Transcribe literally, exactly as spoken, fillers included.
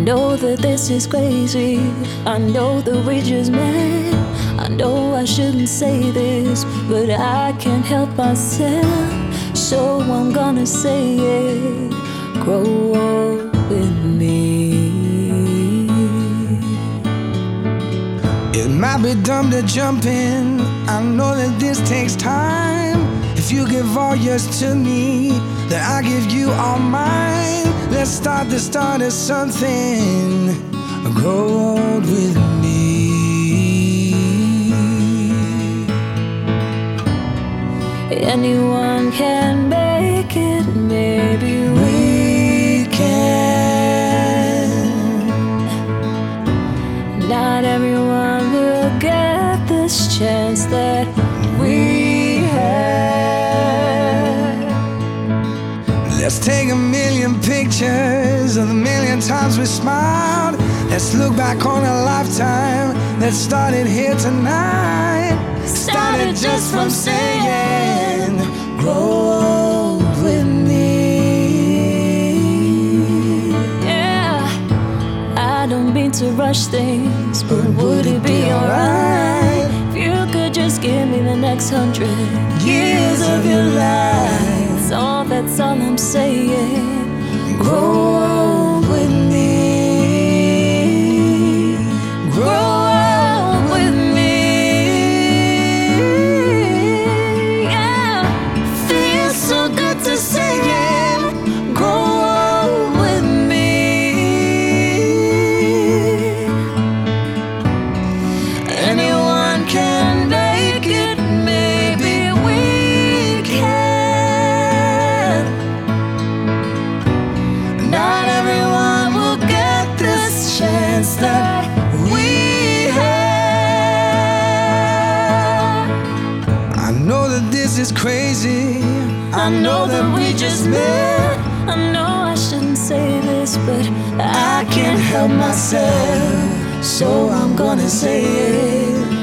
know that this is crazy. I know that we just met. I know I shouldn't say this, but I can't help myself. So I'm gonna say it. Grow old with me. It might be dumb to jump in. I know that this takes time. If you give all yours to me, then I give you all mine. Let's start the start of something. Grow old with me. Anyone can make it, maybe we can. Not everyone will get this chance that we had. Let's take a million pictures of the million times we smiled. Let's look back on a lifetime that started here tonight. Started just from saying, grow old with me. Yeah, I don't mean to rush things, but would it be alright if you could just give me the next hundred years of your life? That's all, that's all I'm saying. Grow old with me. That we have. I know that this is crazy. I know that we just met. I know I shouldn't say this, but I can't help myself. So I'm gonna say it.